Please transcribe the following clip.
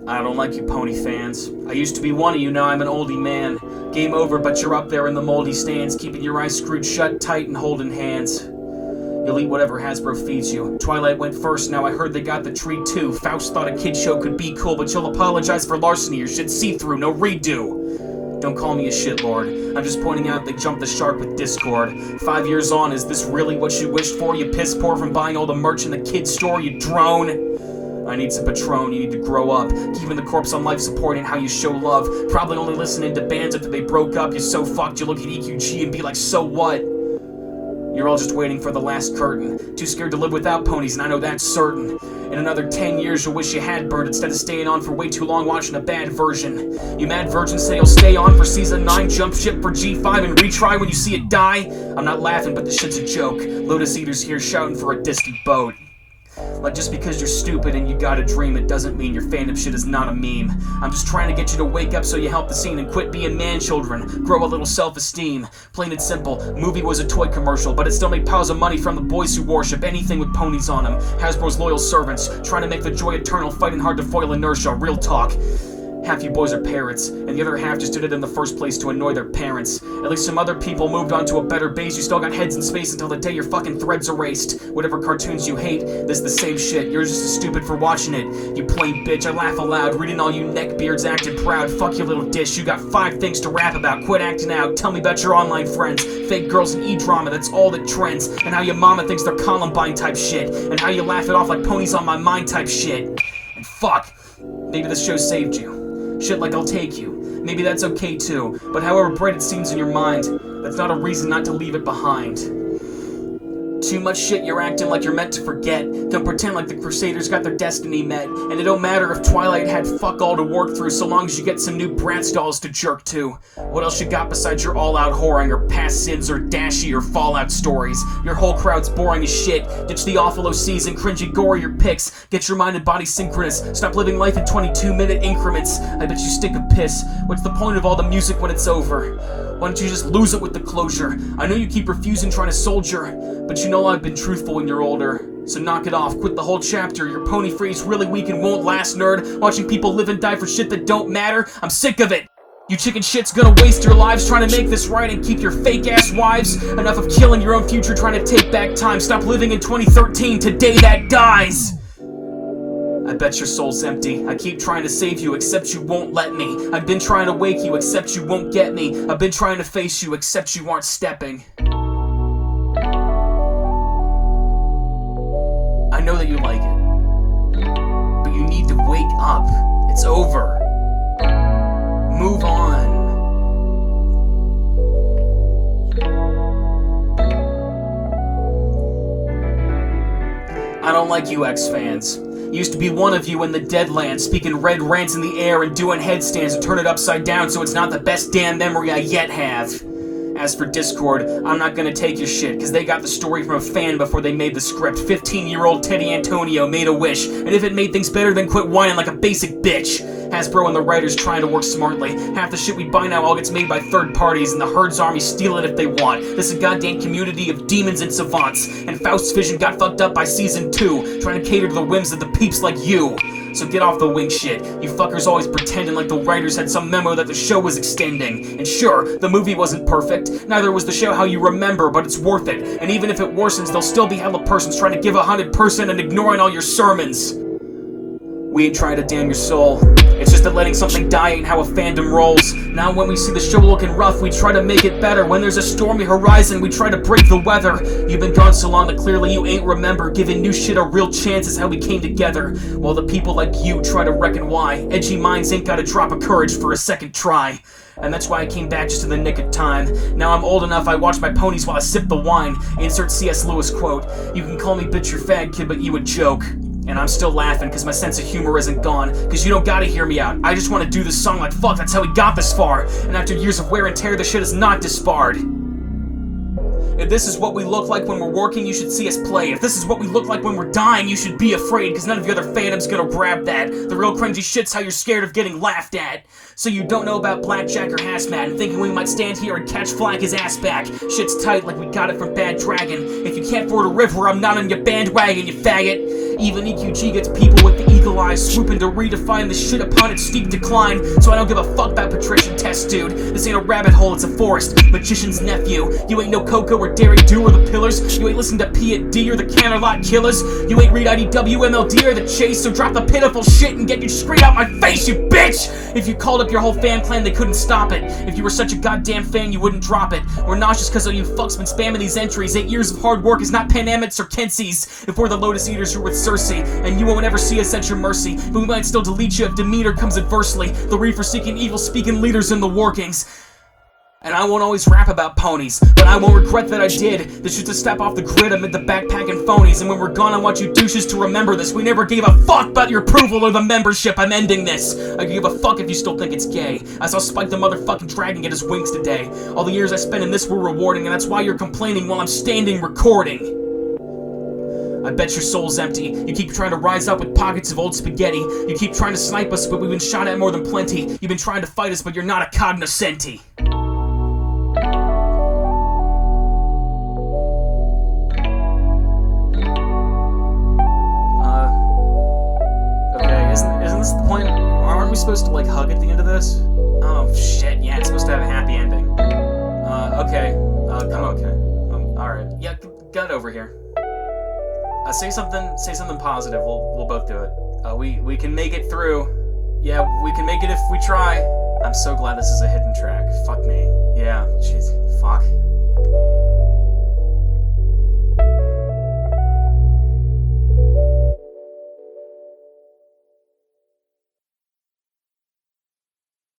I don't like you pony fans. I used to be one of you, now I'm an oldie man. Game over, but you're up there in the moldy stands, keeping your eyes screwed shut tight and holding hands. You'll eat whatever Hasbro feeds you. Twilight went first, now I heard they got the tree too. Faust thought a kid show could be cool, but you'll apologize for larceny, your shit's see-through, no redo. Don't call me a shitlord. I'm just pointing out they jumped the shark with Discord. 5 years on, is this really what you wished for? You piss poor from buying all the merch in the kid's store, you drone? I need some Patron, you need to grow up. Keeping the corpse on life support ain't how you show love. Probably only listening to bands after they broke up. You're so fucked, you look at EQG and be like, so what? You're all just waiting for the last curtain. Too scared to live without ponies, and I know that's certain. In another 10 years, you'll wish you had burned instead of staying on for way too long watching a bad version. You mad virgins say you'll stay on for season 9, jump ship for G5 and retry when you see it die? I'm not laughing, but this shit's a joke. Lotus Eaters here shouting for a distant boat. Like, just because you're stupid and you got a dream, it doesn't mean your fandom shit is not a meme. I'm just trying to get you to wake up so you help the scene and quit being man-children. Grow a little self-esteem. Plain and simple, movie was a toy commercial, but it still made piles of money from the boys who worship anything with ponies on them. Hasbro's loyal servants, trying to make the joy eternal, fighting hard to foil inertia. Real talk. Half you boys are parrots, and the other half just did it in the first place to annoy their parents. At least some other people moved on to a better base. You still got heads in space until the day your fucking threads erased. Whatever cartoons you hate, this is the same shit. You're just as stupid for watching it. You plain bitch, I laugh aloud, reading all you neckbeards acting proud. Fuck you little dish, you got 5 things to rap about. Quit acting out, tell me about your online friends. Fake girls and e-drama, that's all that trends. And how your mama thinks they're Columbine type shit. And how you laugh it off like ponies on my mind type shit. And fuck, maybe this show saved you. Shit like I'll take you. Maybe that's okay too, but however bright it seems in your mind, that's not a reason not to leave it behind. Too much shit, you're acting like you're meant to forget. Don't pretend like the Crusaders got their destiny met. And it don't matter if Twilight had fuck all to work through, so long as you get some new Bratz dolls to jerk to. What else you got besides your all-out whoring or past sins or Dashie or Fallout stories? Your whole crowd's boring as shit. Ditch the awful OCs and cringy gorier pics. Get your mind and body synchronous. Stop living life in 22-minute increments. I bet you stink of piss. What's the point of all the music when it's over? Why don't you just lose it with the closure? I know you keep refusing trying to soldier, but you know I've been truthful when you're older. So knock it off, quit the whole chapter. Your pony phrase really weak and won't last, nerd. Watching people live and die for shit that don't matter. I'm sick of it. You chicken shit's gonna waste your lives trying to make this right and keep your fake ass wives. Enough of killing your own future trying to take back time. Stop living in 2013, today that dies. I bet your soul's empty. I keep trying to save you, except you won't let me. I've been trying to wake you, except you won't get me. I've been trying to face you, except you aren't stepping. I know that you like it, but you need to wake up. It's over. Move on. I don't like you X-fans. Used to be one of you in the Deadlands, speaking red rants in the air and doing headstands and turn it upside down so it's not the best damn memory I yet have. As for Discord, I'm not gonna take your shit, cause they got the story from a fan before they made the script. 15-year-old Teddy Antonio made a wish, and if it made things better, then quit whining like a basic bitch. Hasbro and the writers trying to work smartly. Half the shit we buy now all gets made by third parties, and the Herd's army steal it if they want. This is a goddamn community of demons and savants, and Faust's vision got fucked up by season 2, trying to cater to the whims of the peeps like you. So get off the wing shit. You fuckers always pretending like the writers had some memo that the show was extending. And sure, the movie wasn't perfect, neither was the show how you remember, but it's worth it. And even if it worsens, there'll still be hella persons trying to give 100% and ignoring all your sermons. We ain't trying to damn your soul. It's just that letting something die ain't how a fandom rolls. Now when we see the show looking rough, we try to make it better. When there's a stormy horizon, we try to break the weather. You've been gone so long that clearly you ain't remember. Giving new shit a real chance is how we came together. While the people like you try to reckon why. Edgy minds ain't got a drop of courage for a second try. And that's why I came back just in the nick of time. Now I'm old enough, I watch my ponies while I sip the wine. Insert C.S. Lewis quote. You can call me bitch your fag kid, but you a joke. And I'm still laughing cause my sense of humor isn't gone. Cause you don't gotta hear me out. I just wanna do this song like fuck, that's how we got this far. And after years of wear and tear, the shit is not disbarred. If this is what we look like when we're working, you should see us play. If this is what we look like when we're dying, you should be afraid, cause none of your other fandom's gonna grab that. The real cringy shit's how you're scared of getting laughed at. So you don't know about Blackjack or Hazmat, and thinking we might stand here and catch flag his ass back. Shit's tight like we got it from Bad Dragon. If you can't ford a river, I'm not on your bandwagon, you faggot. Even EQG gets people with the eagle eyes swooping to redefine the shit upon its steep decline. So I don't give a fuck about patrician test, dude. This ain't a rabbit hole, it's a forest. Magician's nephew. You ain't no Coco or Dairy Do or the Pillars. You ain't listen to P&D or the Canterlot Killers. You ain't read IDW, MLD or the Chase. So drop the pitiful shit and get you straight out my face, you bitch! If you called up your whole fan clan, they couldn't stop it. If you were such a goddamn fan, you wouldn't drop it. We're nauseous cause all you fucks been spamming these entries. 8 years of hard work is not Pan Amets or Kensies. If we're the Lotus Eaters, you're with Cersei, and you won't ever see us at your mercy. But we might still delete you if Demeter comes adversely. The reefer-seeking, evil-speaking leaders in the workings. And I won't always rap about ponies, but I won't regret that I did. This shit's a step off the grid amid the backpacking phonies. And when we're gone, I want you douches to remember this. We never gave a fuck about your approval or the membership. I'm ending this. I give a fuck if you still think it's gay. I saw Spike the motherfucking dragon get his wings today. All the years I spent in this were rewarding, and that's why you're complaining while I'm standing recording. I bet your soul's empty. You keep trying to rise up with pockets of old spaghetti. You keep trying to snipe us, but we've been shot at more than plenty. You've been trying to fight us, but you're not a cognoscenti. Isn't this the point? Aren't we supposed to, like, hug at the end of this? Oh, shit, yeah, it's supposed to have a happy ending. Okay. Come on, okay. Alright. Yeah, get over here. Say something positive. We'll both do it. We can make it through. Yeah, we can make it if we try. I'm so glad this is a hidden track. Fuck me. Yeah.